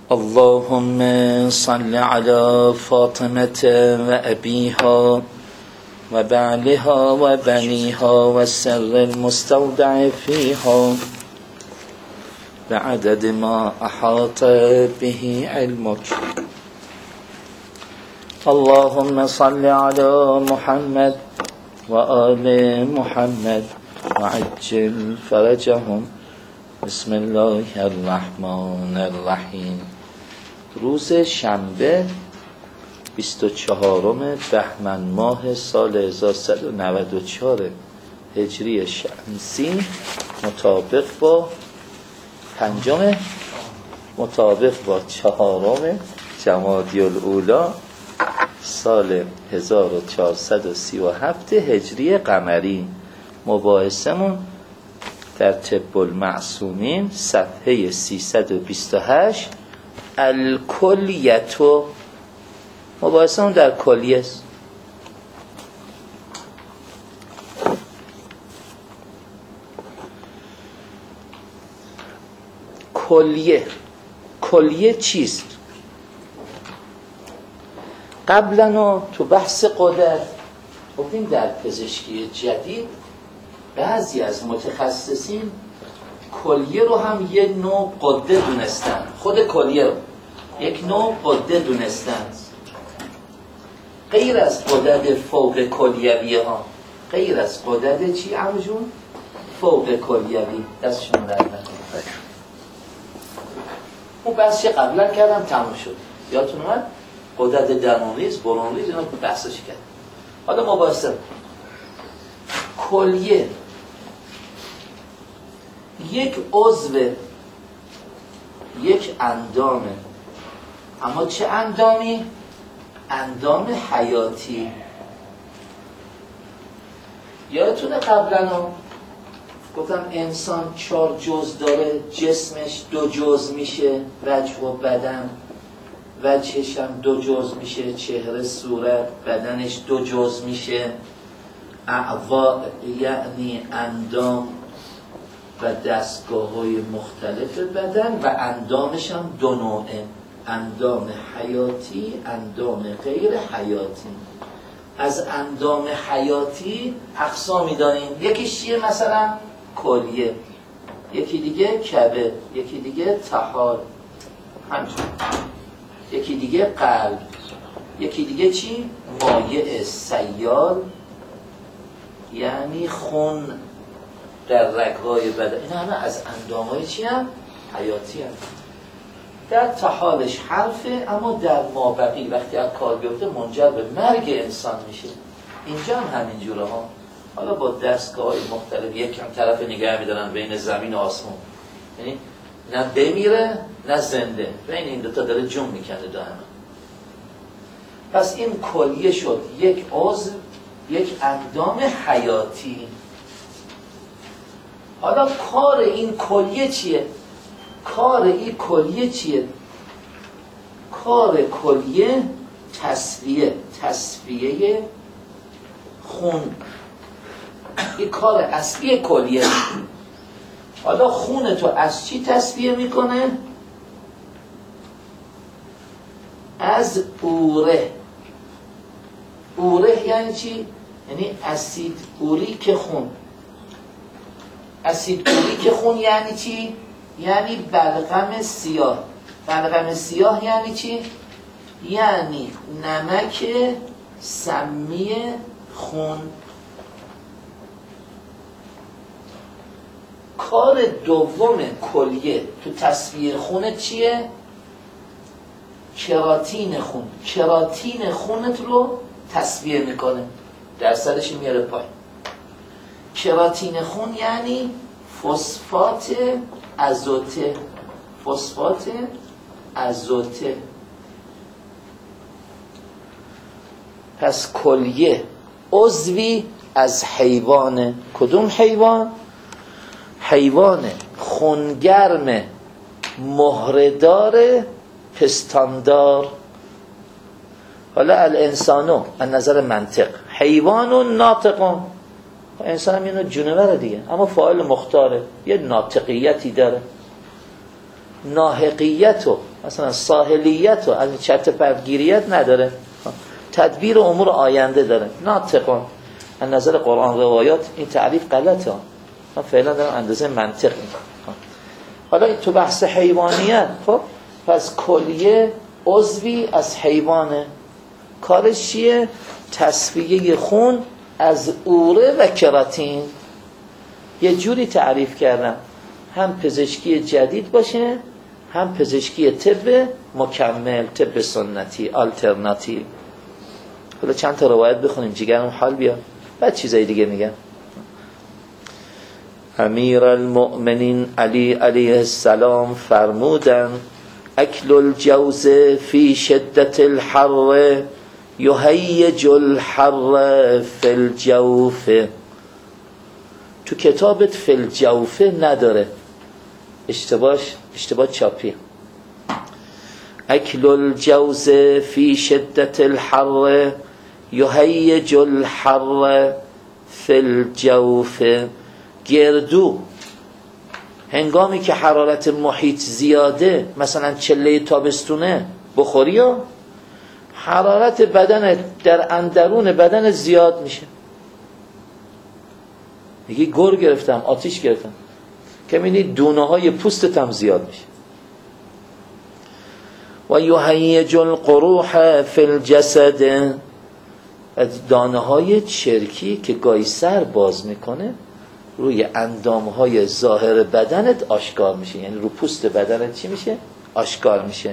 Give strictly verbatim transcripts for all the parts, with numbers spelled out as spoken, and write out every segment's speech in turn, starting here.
اللهم صل على فاطمة وأبيها وبعلها وبنيها والسر المستودع فيها بعدد ما أحاط به علمك. اللهم صل على محمد وآل محمد وعجل فرجهم. بسم الله الرحمن الرحیم. روز شنبه بیست و چهارم بهمن ماه سال هزار و سیصد و نود و چهار هجری شمسی مطابق با پنجم مطابق با چهارم جمادی الاولی سال هزار و چهارصد و سی و هفت هجری قمری. مباحثمون در طب المعصومین صفحه سیصد و بیست و هشت الکلیتو. مباحثمون در کلیه است. کلیه کلیه چیست؟ قبلا تو بحث قدرت گفتیم در پزشکی جدید بعضی از متخصصین کلیه رو هم یک نوع قده دونستن. خود کلیه رو یک نوع قده دونستن، غیر از قدرت فوق کلیویه ها. غیر از قدرت چی عموجون؟ فوق کلیوی. دستشون در نکنه. اون بحثی قبلا کردم تموم شد. یادتون اومد؟ قدرت درونریز، برونریز، اینا بحثش کرد. حالا مباحثه کلیه یک عضو، یک اندامه. اما چه اندامی؟ اندام حیاتی. یادتونه قبلا گفتم انسان چهار جزء داره، جسمش دو جزء میشه، وجه و بدن. وجهش هم دو جزء میشه، چهره، صورت. بدنش دو جزء میشه، اعضا یعنی اندام و دستگاه های مختلف بدن. و اندامش هم دو نوعه، اندام حیاتی، اندام غیر حیاتی. از اندام حیاتی اقسامی داریم. یکیش چیه؟ مثلا کلیه، یکی دیگه کبد، یکی دیگه طحال، همچون یکی دیگه قلب، یکی دیگه چی؟ مایع سیال یعنی خون در رگ‌های بدن. این همه از اندام‌های چی هم؟ حیاتی هم. در طحالش حرفه، اما در مابقی وقتی از کار بیفته منجر به مرگ انسان میشه. اینجا هم همین جوره ها. حالا با دستگاه‌های مختلف یک هم طرف نگه می‌دارن بین زمین و آسمون، یعنی نه بمیره نه زنده، بین این دوتا داره جون میکنه دائما. پس این کلیه شد یک عضو، یک اندام حیاتی. حالا کار این کلیه چیه؟ کار این کلیه چیه؟ کار کلیه تصفیه، تصفیه خون. این کار اصلی کلیه. حالا خون تو از چی تصفیه میکنه؟ از اوره. اوره یعنی چی؟ یعنی اسید اوریک خون. اسید اوریک خون یعنی چی؟ یعنی بلغم سیاه. بلغم سیاه یعنی چی؟ یعنی نمک سمی خون. کار دوم کلیه تو تصفیه خون چیه؟ کراتین خون. کراتین خونت رو تصفیه میکنه، درصدش میاره پایین. کراتین خون یعنی فسفات آزوته. فسفات آزوته. پس کلیه عضوی از حیوان. کدوم حیوان؟ حیوان خونگرم مهره‌دار پستاندار. حالا الانسانو از نظر منطق حیوان و ناطقون. انسان هم اینو جونوره دیگه، اما فاعل مختاره، یه ناطقیتی داره. ناحقیت و مثلا ساحلیت و از چرت پرتگیریت نداره، تدبیر امور آینده داره. ناطقون از نظر قرآن روایات این تعریف غلطه، من فعلا دارم اندازه منطق میکنم. حالا این تو بحث حیوانیت، خب پس کلیه عضوی از حیوانه، کارش چیه؟ تصفیه خون از اوره و کراتین. یه جوری تعریف کردم هم پزشکی جدید باشه، هم پزشکی طب مکمل، طب سنتی آلترناتیو. حالا چند تا روایت بخونیم جیگرم حال بیاد، بعد چیزای دیگه میگم. امیر المؤمنین علی علیه السلام فرمودن اکل الجوز فی شدت الحر یهیج الحر فی الجوف. تو کتابت فی الجوف نداره، اشتباهش اشتباه چاپی. اکل الجوز فی شدت الحر یهیج الحر فی الجوف. گردو هنگامی که حرارت محیط زیاده، مثلا چله تابستونه بخوری ها، حرارت بدن در اندرون بدن زیاد میشه. میگی گر گرفتم، آتیش گرفتم، که میبینی دونه های پوستت هم زیاد میشه. و یهیج القروح فی الجسد. دانه های چرکی که گاهی سر باز میکنه روی اندام های ظاهر بدنت آشکار میشه، یعنی رو پوست بدنت چی میشه؟ آشکار میشه.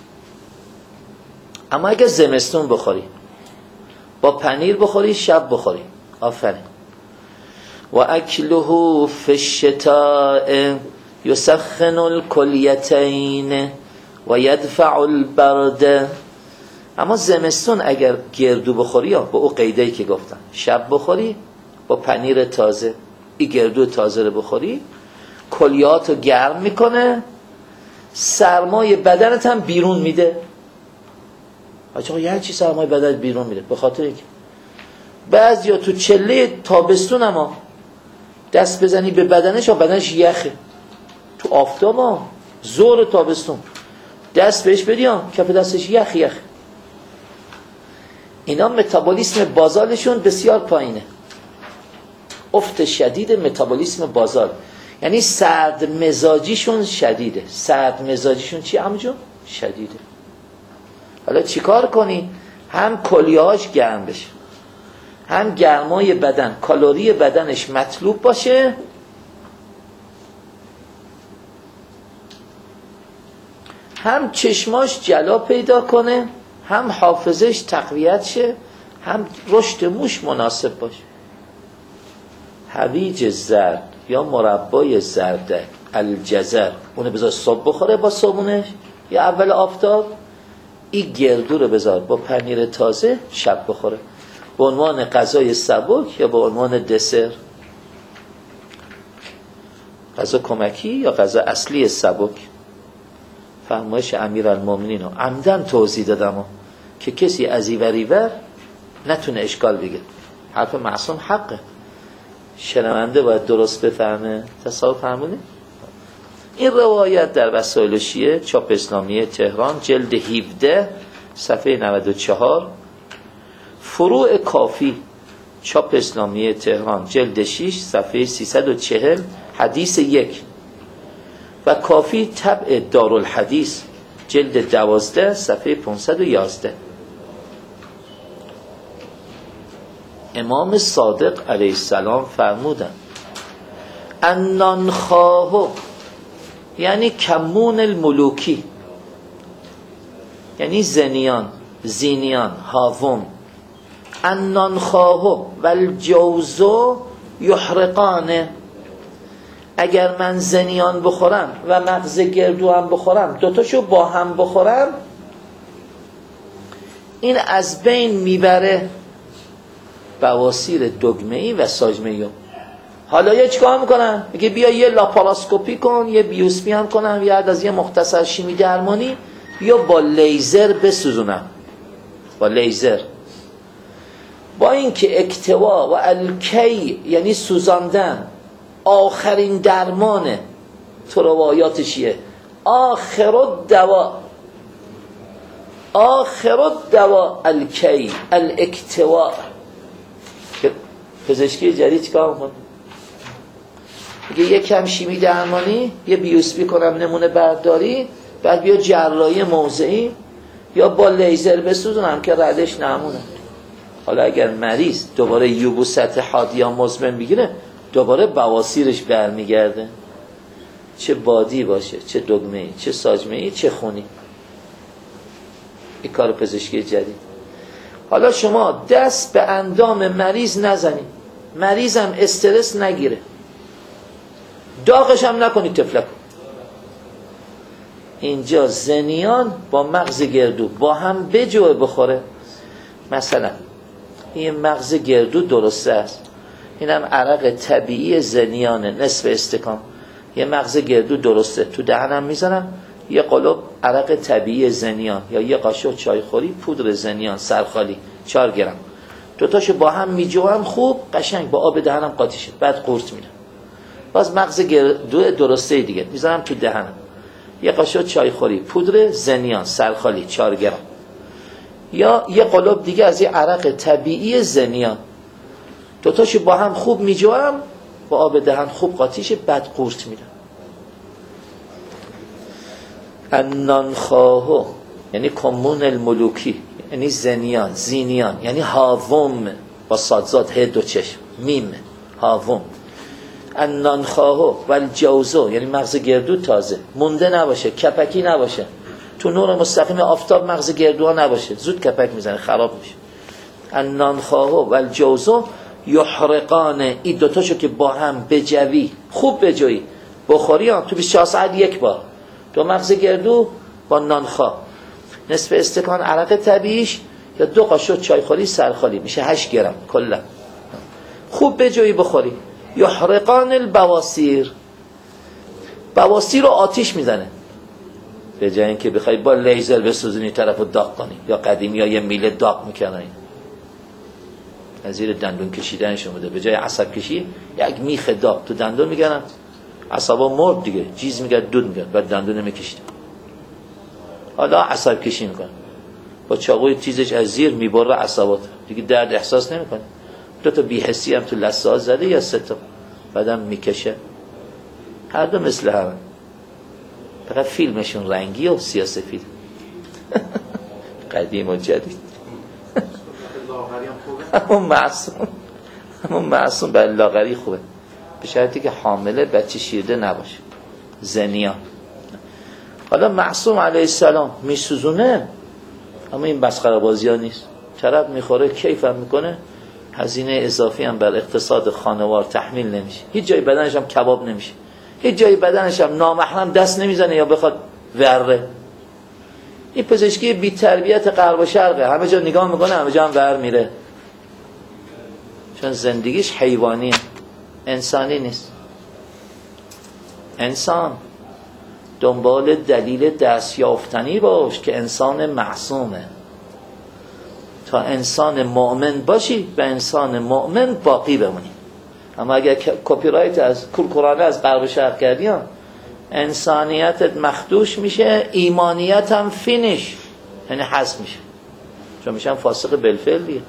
اما اگه زمستون بخوری، با پنیر بخوری، شب بخوری. آفرین. و اکله فی الشتاء یسخن الکلیتین و یدفع البرد. اما زمستون اگر گردو بخوری، یا با او قیده‌ای که گفتم، شب بخوری با پنیر تازه، این گردو تازه رو بخوری، کلیاتو گرم میکنه، سرمای بدنت هم بیرون میده. آقا یعنی چی سرمای بدنت بیرون میده؟ به خاطر اینکه بعضیا تو چله تابستون اما دست بزنی به بدنش و بدنش یخه، تو آفتاب ها زور تابستون دست بهش بدیم کف دستش یخ یخ. اینا متابولیسم بازالشون بسیار پایینه، افت شدید متابولیسم بازال، یعنی سرد مزاجیشون شدیده. سرد مزاجیشون چی همجون؟ شدیده. حالا چیکار کنی؟ هم کلیه‌هاش گرم بشه، هم گرمای بدن، کالری بدنش مطلوب باشه، هم چشماش جلا پیدا کنه، هم حافظش تقویت شه، هم رشد موش مناسب باشه. هویج زرد یا مربای زرده الجزر، اونو بذار صبح بخوره با صابونش یا اول آفتاب. این گردو رو بذار با پنیر تازه شب بخوره، به عنوان غذای سبک یا به عنوان دسر، غذا کمکی یا غذا اصلی سبک. فرمایش امیرالمومنین رو عمدن توضیح دادم که کسی از این وریور نتونه اشکال بگه. حرف معصوم حقه، شنونده باید درست بفهمه. تصور فرمونی؟ این روایت در وسایل شیعه چاپ اسلامی تهران جلد هفده صفحه نود و چهار، فروع کافی چاپ اسلامی تهران جلد شش صفحه سیصد و چهل حدیث یک، و کافی طبع دارالحدیث جلد دوازده صفحه پانصد و یازده. امام صادق علیه السلام فرمودن النانخواه، یعنی کمون الملوکی، یعنی زنیان، زینیان، هاوم. النانخواه و الجوزو یحرقانه. اگر من زنیان بخورم و مغز گردو هم بخورم، دوتاشو با هم بخورم، این از بین میبره بواسیر دگمه‌ای و ساجمه‌ای. حالا یه چیکار میکنن؟ میگه بیا یه لاپاراسکوپی کن، یه بیوسپی هم کنم، یا از یه مختصر شیمی درمانی، یا با لیزر بسوزونم. با لیزر، با اینکه اکتوا و الکی یعنی سوزاندن آخرین درمانه، تو روایات شیعه آخر الدوا آخر الدوا الکی الاکتوا. پزشکی جدید چیکار میکنه؟ میگه یک کم شیمی درمانی، یه بیوسپی کنم نمونه برداری، بعد بیا جراحی موضعی یا با لیزر بسوزونم که ردش نمونه. حالا اگر مریض دوباره یبوست حاد یا مزمن بگیره، دوباره بواسیرش برمیگرده، چه بادی باشه، چه دگمه‌ای، چه ساجمه‌ای، چه خونی. این کار پزشکی جدید. حالا شما دست به اندام مریض نزنید، مریضم استرس نگیره، داغش هم نکنید تفلک. اینجا زنیان با مغز گردو با هم بجوه بخوره. مثلا این مغز گردو درسته است، اینم عرق طبیعی زنیانه، نصف استکان. یه مغز گردو درسته، تو دهنم میزنم یه قلوب عرق طبیعی زنیان یا یه قاشق چایخوری پودر زنیان سرخالی چهار گرم، دوتاشو با هم میجوام خوب قشنگ با آب دهنم قاطی شد، بعد قورت میدم. باز مغز گردو درسته دیگه میذارم تو دهنم، یه قاشق چایخوری پودر زنیان سرخالی چهار گرم یا یه قلوب دیگه از یه عرق طبیعی زنیان، دوتاشو با هم خوب میجوام با آب دهن خوب قاطی شد، بعد قورت میدم. النانخواهو یعنی کمون الملوکی، یعنی زنیان زینیان، یعنی هاوم با صادزاد ه دو چشم میم هاوم. النانخواهو و الجوزو یعنی مغز گردو تازه مونده نباشه، کپکی نباشه، تو نور مستقیم آفتاب مغز گردوها نباشه، زود کپک میزنه خراب میشه. النانخواهو و الجوزو یحرقان، این دوتاشو که با هم بجوی خوب بجوی بخوری هم تو بیست و چهار ساعت یک بار، دو مغز گردو با نانخواه نصف استکان عرق طبیعیش یا دو قاشق چایخوری سرخالی میشه هشت گرم کلا، خوب بجوی بخوری. یحرقان البواسیر، بواسیر رو آتیش میزنه، به جای اینکه بخوای با لیزر بسوزونی طرفو داغ کنی، یا قدیمی ها یه میله داغ میکنن از زیر دندون کشیدنشون بوده، به جای عصب کشی یک میخ داغ تو دندون میگنن، عصبا مرد دیگه، جیز میگن دود میگن، بعد دندون میکشید. حالا عصب کشی میکنه با چاقوی تیزش از زیر میبره عصبات دیگه، درد احساس نمیکنه. دو تا بی‌حسی هم تو لثه ها زده یا سه تا، بعدم میکشه. هر دو مثل هم، فقط فیلمشون رنگی و سیاه‌سفید قدیم و جدید. همون معصوم همون معصوم به لاغری خوبه، به شرطی که حامله بچه شیرده نباشه. زنیان. حالا معصوم علیه السلام میسوزونه، اما این مسخره بازی ها نیست. طرف میخوره کیف هم میکنه، هزینه اضافی هم بر اقتصاد خانوار تحمیل نمیشه، هیچ جای بدنش هم کباب نمیشه، هیچ جای بدنش هم نامحرم دست نمیزنه یا بخواد وره. این پزشکی بی تربیت غرب و شرقه، همه جا نگاه میکنه همه جا هم ور میره، چون زندگیش حیوانیه، انسانی نیست. انسان دنبال دلیل دستیافتنی باش که انسان معصومه. تا انسان مؤمن باشی به انسان مؤمن باقی بمونی. اما اگر کپی رایت از کورکورانه از غرب و شرق کردی، انسانیتت مخدوش میشه، ایمانیت هم فینیش، یعنی حذف میشه، چون میشن فاسق بالفعل دیگه.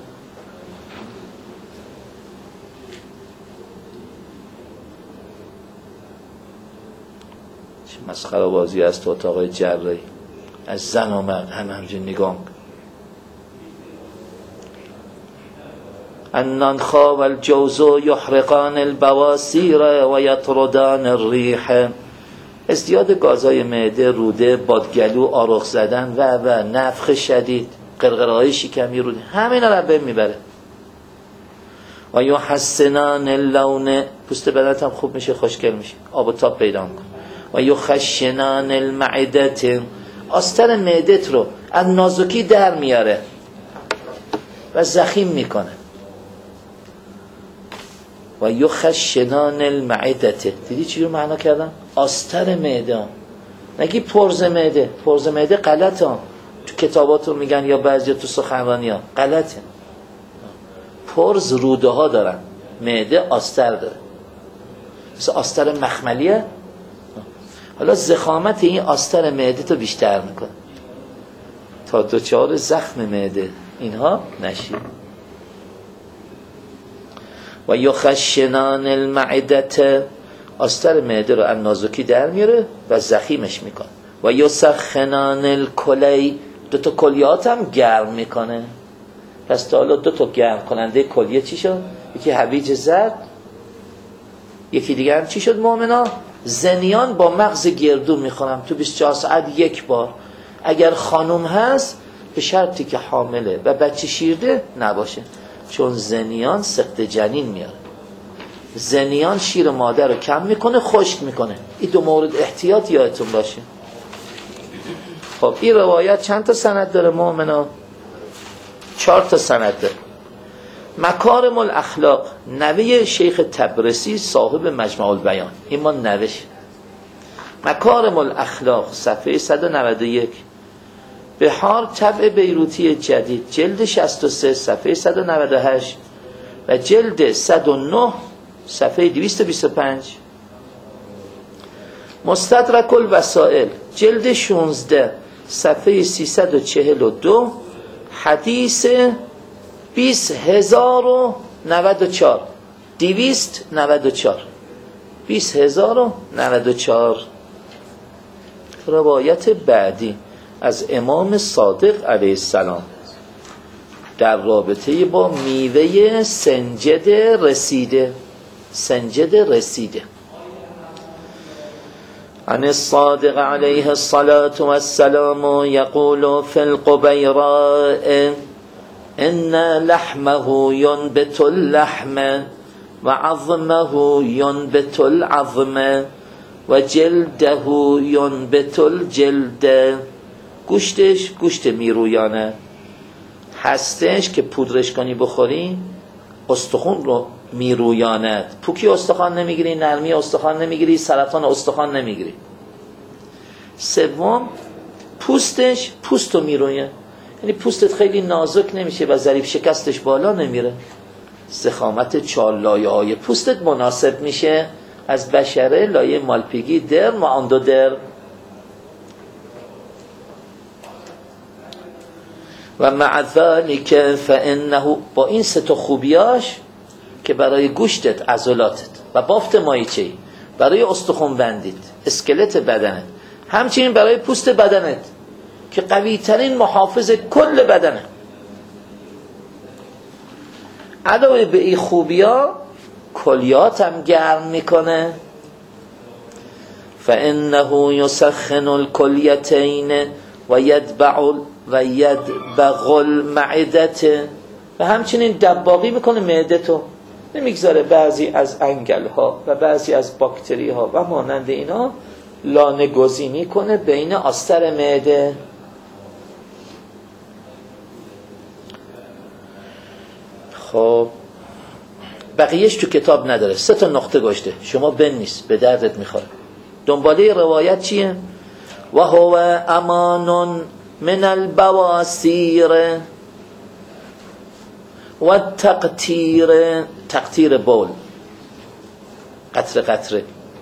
چه مسخره بازی است تو اتاقای جراحی، از زن و مرد هم همجور نگاه کن. النانخا و الجوزو یحرقان البواسیر و یطردان الریح. ازدیاد گازهای معده، روده، بادگلو، آرخ زدن و و نفخ شدید، قرقرهای شکمی، روده، همین رو بهم میبره. و یحسنان اللون، پوست بدنت هم خوب میشه، خوشگل میشه، آب و تاب پیدا میکنه. و یخشنان المعدت، آستر معدت رو از نازکی در میاره و زخیم میکنه. و یخشنان المعدت، دیدی چی رو معنا کردم؟ آستر معده، نگی پرز معده. پرز معده غلطه، تو کتابات رو میگن یا بعضی تو سخنرانی ها غلطه. پرز روده ها دارن، معده آستر داره، مثل آستر مخملیه. حالا زخامت این آستر معده تو بیشتر میکنه تا دچار زخم معده اینها نشی. و یخشنان المعدت، آستر معده رو از نازکی در میاره و زخیمش میکنه. و یسخنان الکلی، دو تا کلیات هم گرم میکنه. پس تا حالا دو تا گرم کننده کلیه چی شد؟ یکی هویج زرد، یکی دیگه هم چی شد مؤمنا؟ زنیان با مغز گردو میخورم تو بیست و چهار ساعت یک بار. اگر خانم هست به شرطی که حامله و بچه شیرده نباشه، چون زنیان سقط جنین میاره. زنیان شیر مادر رو کم میکنه، خشک میکنه. این دو مورد احتیاط یادتون باشه. خب این روایت چند تا سند داره مؤمنا؟ چهار تا سند داره. مکارم الاخلاق، نوه شیخ تبرسی صاحب مجمع البیان، این ما نوش. مکارم الاخلاق صفحه صد و نود و یک. بهار طبع بیروتی جدید جلد شصت و سه صفحه صد و نود و هشت و جلد صد و نه صفحه دویست و بیست و پنج. مستدرک الوسائل جلد شانزده صفحه سیصد و چهل و دو حدیث بیست هزار و نود و چهار دویست نود و چهار بیست هزار و نود و چهار. روایت بعدی از امام صادق علیه السلام در رابطه با میوه سنجد رسیده. سنجد رسیده عن الصادق علیه الصلاة والسلام یقول فی القبیراء ان لحمه ینبت اللحم و عظمه ینبت العظم و جلده ینبت الجلد. گوشتش گوشت میرویانه، هستش که پودرش کنی بخوری استخوان رو میرویاند. پوکی استخوان نمیگیری، نرمی استخوان نمیگیری، سرطان استخوان نمیگیری. سوم پوستش پوست رو میرویه، یعنی پوستت خیلی نازک نمیشه و ظریف شکستش بالا نمیره. ضخامت چهار لایه های پوستت مناسب میشه از بشره، لایه مالپیگی، درم و اندودرم. و مع ذلك فانه، با این سه تا خوبیاش که برای گوشتت، عضلاتت و بافت مایچه‌ای، برای استخوان بندیت، اسکلت بدنت، همچنین برای پوست بدنت که قوی ترین محافظ کل بدنه، علاوه به این خوبیا کلیات هم گرم میکنه. فانه یسخن الکلیتین و یدبع و یدبغ المعدت، و همچنین دباغی میکنه معدتو، نمیگذاره بعضی از انگل ها و بعضی از باکتری ها و مانند اینا لانه گزینی کنه بین آستر معده. خب بقیهش تو کتاب نداره، سه تا نقطه گشته، شما بنویس، به دردت میخوره. دنباله روایت چیه؟ و هو امان من البواسیر و تقطیر، تقطیر بول، قطره قطره.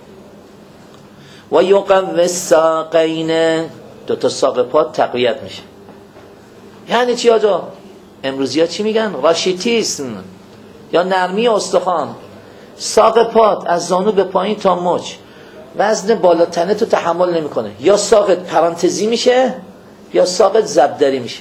و یقوی الساقین، دو تا ساق پا تقویت میشه. یعنی چی آجا؟ امروزی ها چی میگن؟ راشیتیسم یا نرمی استخوان. ساق پات از زانو به پایین تا مچ وزن بالاتنه تو تحمل نمیکنه، یا ساقت پرانتزی میشه یا ساقت زبدری میشه.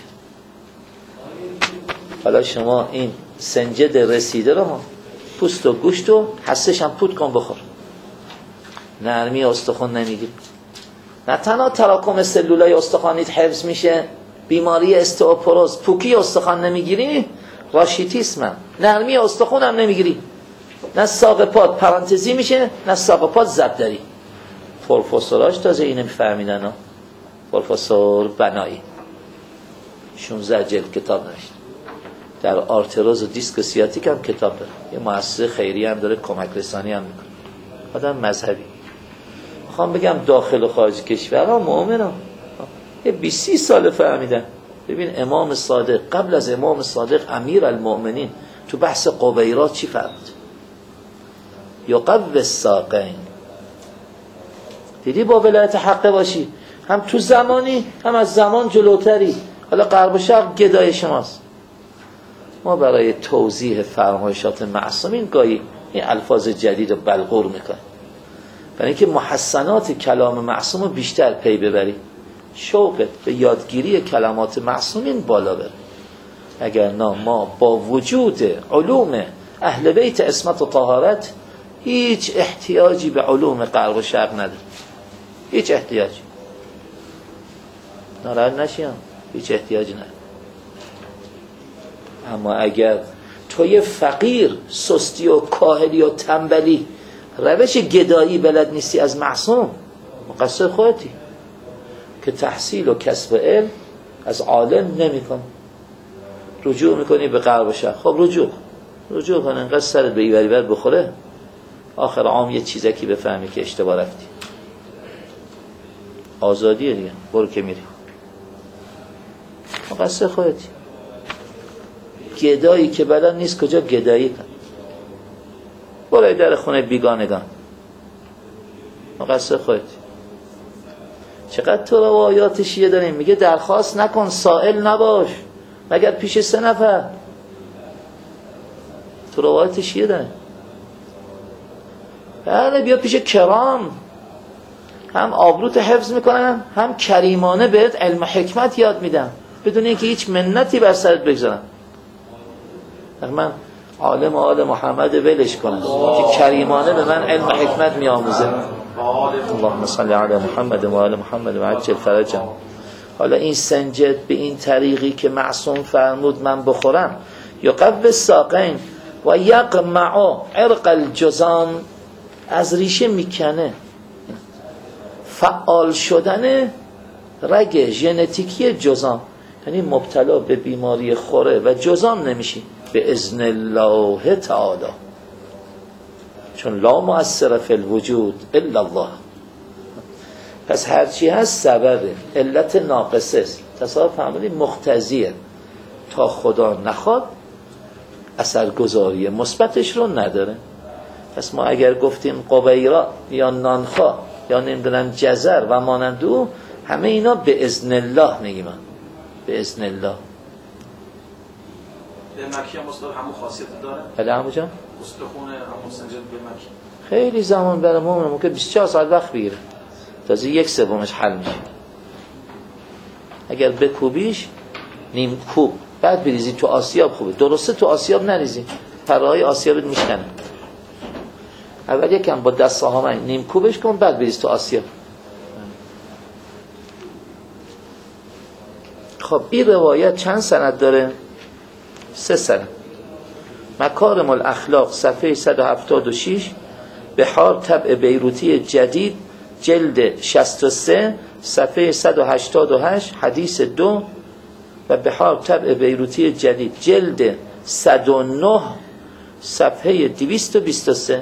حالا شما این سنجد رسیده رو ها، پوست و گوشت و حسش هم پود کن بخور، نرمی استخوان نمیگیری. نه تنها تراکم سلولای استخوانیت حفظ میشه، بیماری استئوپوروز، پوکی استخوان نمیگیری، راشیتیسم هم. نرمی استخوان هم نمیگیری، نه ساق پات پرانتزی میشه نه ساق پات زبدری. پروفسوراش تازه اینو میفهمیدن ها. پروفسور بنایی شانزده جلد کتاب نوشت، در آرتروز و دیسک سیاتیک هم کتاب داره، یه مؤسسه خیریه هم داره، کمک رسانی هم میکنه. آدم مذهبی. میخوام بگم داخل و خارج کشور ها مؤمنان یه بیست سال فهمیدن. ببین امام صادق قبل از امام صادق امیر المؤمنین تو بحث قبیرات چی فرمود؟ یقوی الساقین، دیدی با ولایت حق باشی، هم تو زمانی هم از زمان جلوتری. حالا غرب و شرق گدای شماست. ما برای توضیح فرمایشات معصومین گاهی این الفاظ جدید رو بلغور میکنیم، برای اینکه محسنات کلام معصوم رو بیشتر پی ببری، شوقت به یادگیری کلمات معصومین بالا بره. اگر نه ما با وجود علوم اهل بیت عصمت و طهارت هیچ احتیاجی به علوم غرب و شرق نداره، هیچ احتیاجی. ناراحت نشیم، هیچ احتیاجی نداره. اما اگر توی فقیر سستی و کاهلی و تنبلی روش گدایی بلد نیستی از معصوم، مقصر خودتی که تحصیل و کسب علم از عالم نمی کن، رجوع میکنی به غرب و شرق. خب رجوع رجوع کن، انقدر سرت به ایوری بر بخوره آخر عام یه چیزکی بفهمی که اشتباه رفتی. آزادیه دیگه، برو که میری، مقصر خودتی. گدایی که بلد نیست کجا گدایی کن، برای در خونه بیگانگان، مقصر خودتی. چقدر تو روایات شیعه داریم میگه درخواست نکن، سائل نباش مگر پیش سه نفر. تو روایات شیعه داریم بله بیا پیش کرام، هم آبروت حفظ میکنن هم کریمانه بهت علم حکمت یاد میدن بدون اینکه هیچ منتی بر سرت بگذارن. من عالم آل محمد ولش کنم که کریمانه به من علم حکمت میآموزه. اللهم صل علی محمد و آل محمد و عجل فرجهم. حالا این سنجد به این طریقی که معصوم فرمود من بخورم، یقوی الساقین و یقمع عرق الجزام، از ریشه میکنه فعال شدن رگ ژنتیکی جزام، یعنی مبتلا به بیماری خوره و جزام نمیشی به اذن الله تعالی، چون لا مؤثر فی الوجود الا الله. پس هرچی هست سبب علت ناقصه است، تصور فرمودی مقتضیه، تا خدا نخواد اثرگذاری مثبتش رو نداره. پس ما اگر گفتیم قبیرا یا نانخا یا نمیدونم جزر و مانند او، همه اینا به اذن الله میگیم، به اذن الله. به مکی هم استاد همون خاصیت داره؟ بله همون جان؟ استخونه همون سنجد به مکی خیلی زمان برای مومن ممکن بیست و چهار ساعت وقت بگیره تازه یک سومش حل میشه. اگر بکوبیش نیم کوب بعد بریزی تو آسیاب خوبه. درسته تو آسیاب نریزی، پرهای آسیابت میشکنه. اول یکم با دست ساهمن نیم کوبش کن بعد بریز تو آسیاب. خب این روایت چند سند داره؟ سه سند. مکارم الاخلاق صفحه صد و هفتاد و شش، بحار طبع بیروتی جدید جلد شصت و سه صفحه صد و هشتاد و هشت حدیث دو، و بحار طبع بیروتی جدید جلد صد و نه صفحه دویست و بیست و سه.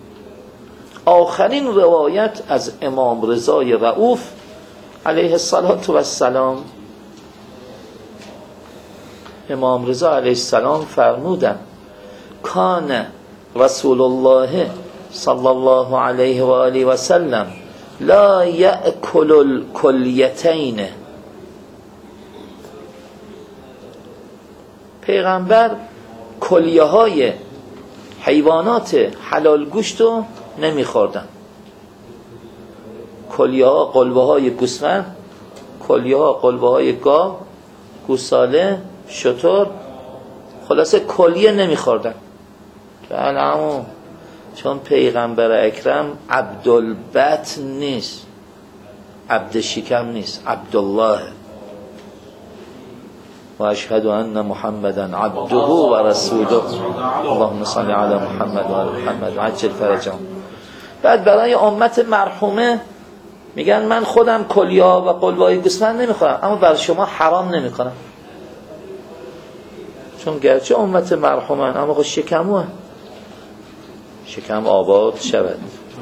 آخرین روایت از امام رضای رؤوف علیه السلام. امام رضا علیه السلام فرمودن کان رسول الله صلی الله علیه و آله و سلم لا یأکل الکلیتین. پیغمبر کلیه های حیوانات حلال گوشت رو نمیخوردن. کلیه ها قلبه های گوسفند، کلیه ها قلبه های گاو، گوساله، شتر، خلاصه کلیه نمیخوردن. بله، چون پیغمبر اکرم عبدالبطن نیست، عبد شکم نیست، عبدالله. و اشهد ان محمدا عبده و رسوله. اللهم صل علی محمد و آل محمد عجل فرجهم. بعد برای امت مرحومه میگن من خودم کلیا و قلبای گوسفند نمیخورم اما برای شما حرام نمیکنم، چون گرچه امت مرحومن اما خود شکموه، شکم آباد شود.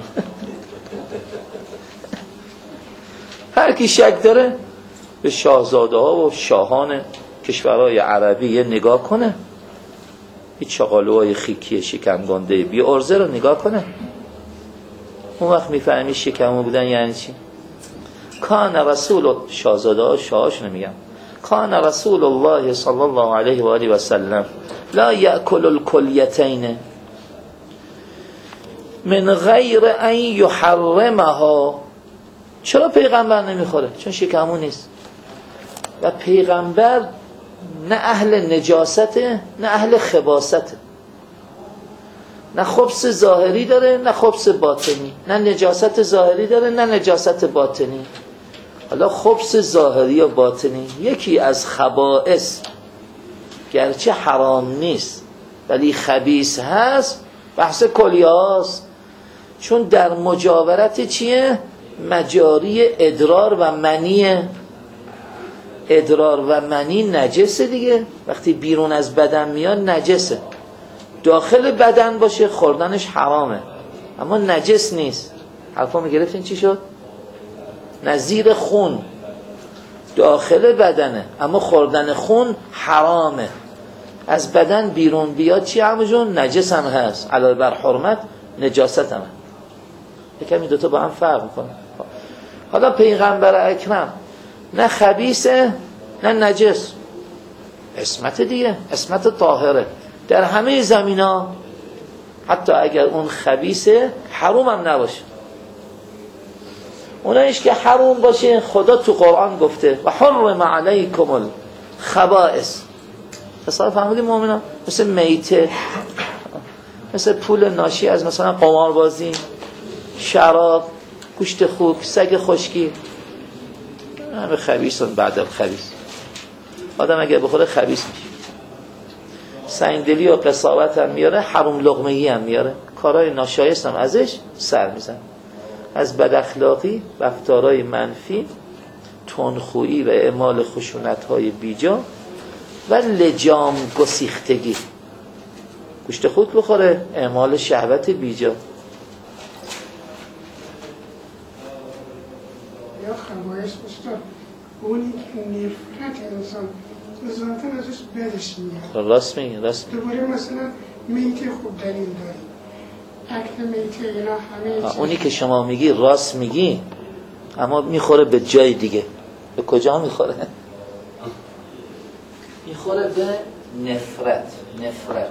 هر کی شک داره به شاهزاده ها و شاهان کشورهای عربی یه نگاه کنه، این چاقالوهای خیکی شکم گنده بی ارزه رو نگاه کنه. اون وقت میفهمی شکمو بودن یعنی چی. کان رسول شاهزاده ها شاهاش نمیگم کان رسول الله صلی الله علیه و آله و سلم لا یأکل الکلیتین من غیر ان یحرمها. چرا پیغمبر نمیخوره؟ چون شکمو نیست. و پیغمبر نه اهل نجاسته نه اهل خباسته، نه خبث ظاهری داره نه خبث باطنی، نه نجاست ظاهری داره نه نجاست باطنی. حالا خبث ظاهری و باطنی یکی از خبائث گرچه حرام نیست ولی خبیث هست، بحث کلیه‌هاست. چون در مجاورت چیه؟ مجاری ادرار و منیه. ادرار و منی نجسه دیگه، وقتی بیرون از بدن میاد نجسه. داخل بدن باشه خوردنش حرامه اما نجس نیست. حرفا میگرفتین چی شد؟ نظیر خون داخل بدنه اما خوردن خون حرامه. از بدن بیرون بیاد چی عمو جون؟ نجس هم هست، علاوه بر حرمت نجاست هم هست. یکم این دوتا با هم فرق میکنه. حالا پیغمبر اکرم نه خبیثه نه نجس، عصمت دیگه، عصمت طاهره در همه زمینا. حتی اگر اون خبیثه حرام هم نباشه. اونایش که حرام باشه خدا تو قرآن گفته و حرم علیکم الخبائث. حساب فهمیدی مؤمنان؟ مثل میته، مثل پول ناشی از مثلا قماربازی، شراب، گوشت خوک، سگ خشکی، همه خبیثن. بعد الخبیث آدم اگر بخوره خبیث میشه. سنگدلی و قساوت هم میاره، حرام لقمگی هم میاره، کارهای ناشایست هم ازش سر میزن. از بداخلاقی، رفتارهای منفی، تندخویی و اعمال خشونت‌های بیجا و لجام گسیختگی. گوشت خوک بخوره، اعمال شهوت بیجا. یا خبایش استاد اونی که نفرت انسان ذاتاً ازش بدش میاد. راست میگی، راست میگی. دوباره مثلا میته خوب دلیل داریم، اکل میته اینا همه چیز. اونی که شما میگی راست میگی اما میخوره به جای دیگه. به کجا میخوره؟ میخوره به نفرت، نفرت،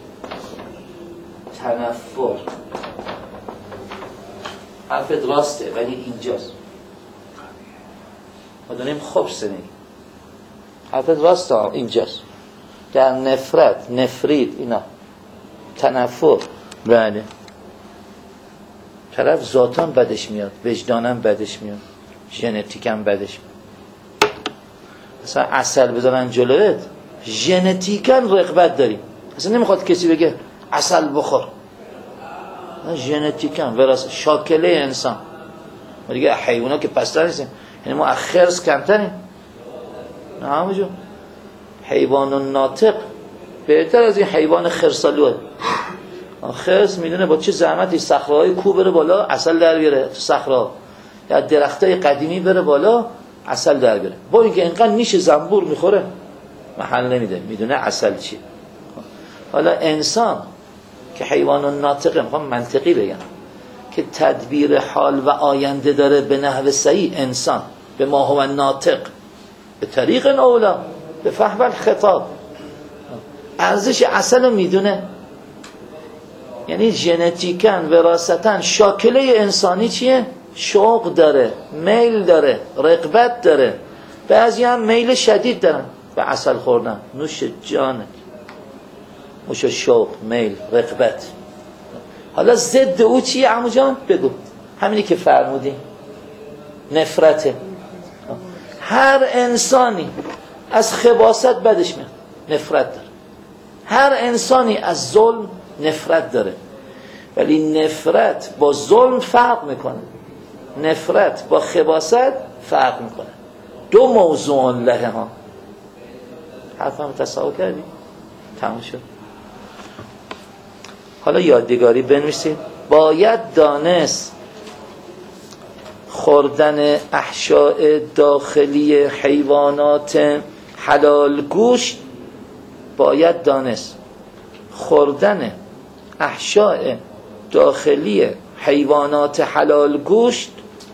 تنفر. حرفت راسته ولی اینجاست. ما داریم خبث میگیم. حرفت راسته اینجاست. در نفرت، نفرید، اینا تنفر. بله طرف ذاتاً بدش میاد، وجداناً بدش میاد، ژنتیکاً بدش میاد. مثلا عسل بذارن جلویت ژنتیکاً رغبت داری، اصلا نمیخواد کسی بگه عسل بخور. ژنتیکاً وراثت، شاکله انسان. ما دیگه حیونا که پستر نیستیم، یعنی ما از خرس کمتریم. نه همونجور حیوان ناطق بهتر از این حیوان خرسالوه. خرس میدونه با چه زحمتی صخره‌های کوه بره بالا عسل در بیاره، تو صخره‌ها یا درختای قدیمی بره بالا عسل در بیاره. با اینکه اینقدر نیش زنبور میخوره محل نمیده، میدونه عسل چیه. حالا انسان که حیوان ناطقه، میخوام منطقی بگم، که تدبیر حال و آینده داره به نحو صحیح، انسان به ما هو ناطق به طریق اولا به فهم الخطاب ارزش عسل رو میدونه. یعنی ژنتیکاً وراثتاً شاکله انسانی چیه؟ شوق داره، میل داره، رغبت داره. بعضی هم میل شدید دارن به عسل خوردن، نوش جانه، نوش شوق، میل، رغبت. حالا ضد او چیه عمو جان؟ بگو. همینی که فرمودی، نفرته. هر انسانی از خباثت بدش میاد، نفرت داره. هر انسانی از ظلم نفرت داره، ولی نفرت با ظلم فرق میکنه، نفرت با خباثت فرق میکنه. دو موضوع له ها. حرفم تصور کردی؟ تموم شد. حالا یادگاری بنویسید. باید دانست خوردن احشاء داخلی حیوانات حلال گوشت، باید دانست خوردن احشاء داخلی حیوانات حلال گوشت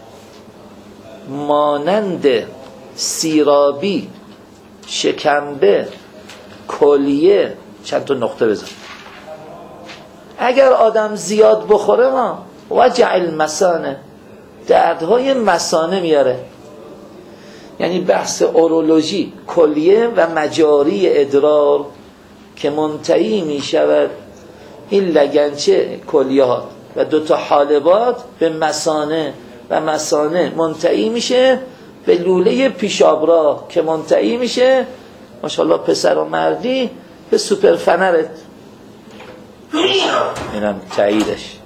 مانند سیرابی، شکمبه، کلیه، چند تا نقطه بزن. اگر آدم زیاد بخوره ما وجع المثانه، دردهای مثانه میاره. یعنی بحث اورولوژی، کلیه و مجاری ادرار که منتهی می شود این لگنچه کلیه ها و دوتا حالبات به مثانه و مثانه منتهی میشه به لوله پیشابراه که منتهی میشه ماشاءالله پسر و مردی به سوپر فنرت. اینم تاییدش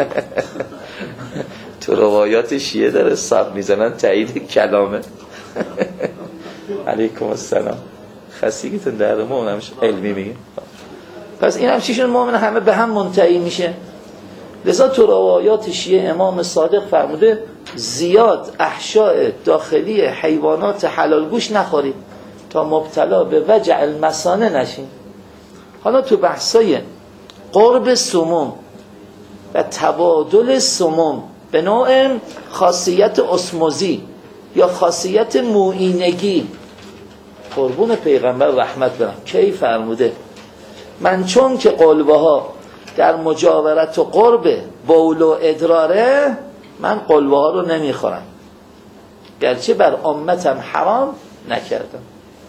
تو روایات شیعه داره صاحب میزنن تایید کلامه. علیکم السلام. خستگیتون در ما اونمش علمی میگیم. پس این هم چیشون مؤمن همه به هم منتهی میشه. لذا تو روایات شیعه امام صادق فرموده زیاد احشاء داخلی حیوانات حلال گوش نخورید تا مبتلا به وجع المثانه نشین. حالا تو بحثای قرب سموم و تبادل سموم به نوع خاصیت اسموزی یا خاصیت موینگی، قربون پیغمبر رحمت برم کی فرموده من چون که قلبه ها در مجاورت و قرب بول و ادراره من قلبه ها رو نمیخورم گرچه بر امتم حرام نکردم.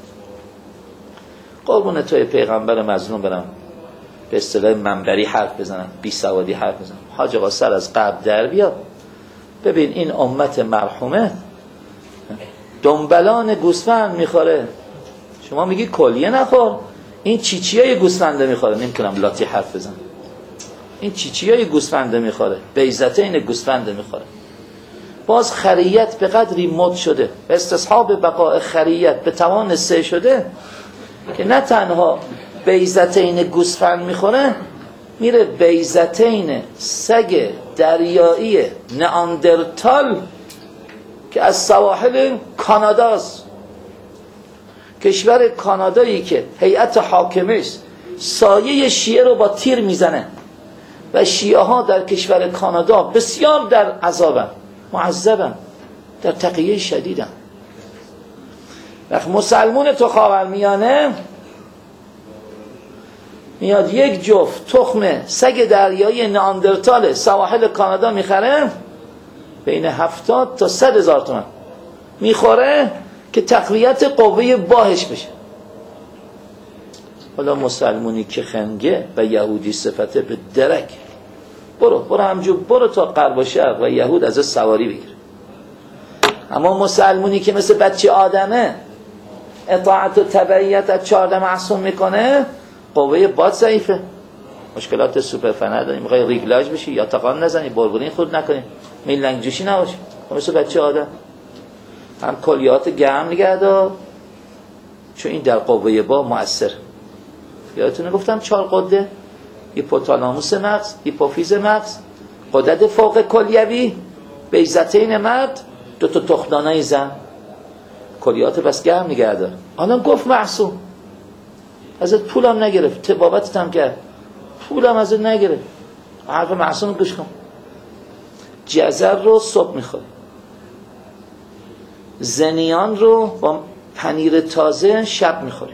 قربون توی پیغمبر مظلوم برم به اصطلاح منبری حرف بزنم، بی سوادی حرف بزنم. حاج آقا سر از قبل در بیا ببین این امت مرحومه دنبلان گوسفند میخوره، شما میگی کلیه نخور، این چیچیای گوسفنده میخوره. نمیتونم لاتی حرف بزنم. این چیچیای گوسفنده میخوره، بیضتین گوسفنده میخوره. باز خریت به قدری مد شده و استصحاب بقاء خریت به توان سه شده که نه تنها بیضتین گوسفند میخوره، میره بیضتین سگ دریایی نئاندرتال که از سواحل کاناداست، کشور کانادایی که هیئت حاکمش سایه شیعه رو با تیر میزنه و شیعه ها در کشور کانادا بسیار در عذابن، معذبن، در تقیه شدیدن. وقت مسلمون تو خاورمیانه میاد یک جفت تخم سگ دریایی نئاندرتال سواحل کانادا میخره بین هفتاد تا صد هزار تومان میخوره که تقویت قوه باهش بشه. حالا مسلمونی که خنگه و یهودی صفته به درک، برو برو همجور برو تا غرب و شرق و یهود از سواری بگیر. اما مسلمونی که مثل بچه آدمه اطاعت و تبعیت از چهارده معصوم میکنه، قوه باد ضعیفه، مشکلات سوپر فنر داریم، میخوای ریگلاژ بشی یا تقان نزنی، بربرین خود نکنی، میلنگ جوشی نباشی، مثل بچه آدم هم کلیات گرم نگه دار چون این در قوه با مؤثر. یادتونه گفتم چهار قده، هیپوتالاموس مغز، هیپوفیز مغز، قدرت فوق کلیوی، بیضتین مرد، دو تا تخمدانای زن. کلیات بس گرم نگه دار. حالا گفت معصوم ازت پولم نگرفت، تبابتت هم کرد، پولم ازت نگرفت، حرف معصوم گوش کن. جزر رو صبح میخوری، زنیان رو با پنیر تازه شب میخوری،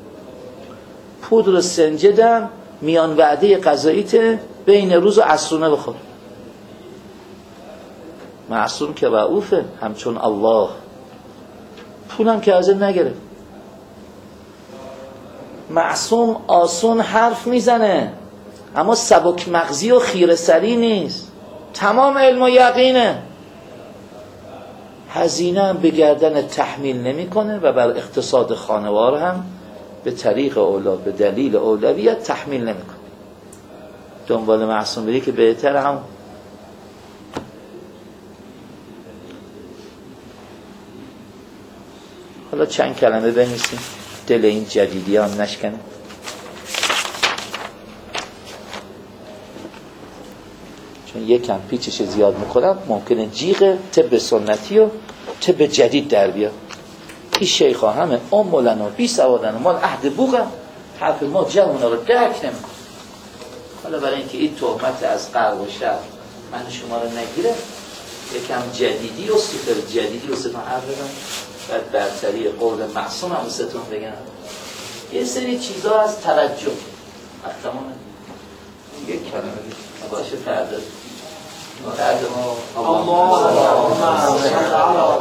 پودر سنجدم میان وعده غذاییت بین روز و عصرونه بخور. معصوم که رؤوفه همچون الله، پولم که ازت نگرفت. معصوم آسون حرف میزنه اما سبک مغزی و خیره سری نیست، تمام علم و یقینه. هزینه هم به گردن تحمیل نمیکنه و بر اقتصاد خانوار هم به طریق اولا به دلیل اولویت تحمیل نمیکنه. دنبال معصوم بری که بهتر. هم حالا چند کلمه بنویسیم دل این جدیدی هم نشکنه. چون یکم پیچش زیاد میکنم ممکنه جیغ طب سنتی و طب جدید در بیاد. این شیخ ها همه امولن و بی سوادن و مال عهد بوغن، حرف ما جمعونا رو درک نمیکن. حالا برای اینکه این تهمت از غرب و شرق من شما رو نگیره، یکم جدیدی و سوپر جدیدی و ستون حرف بگم، بعد برتری قول معصوم هم ستون بگم. یه سری چیزا از توجه وقتمونه یک کلمه باشه فردا فردا ما الله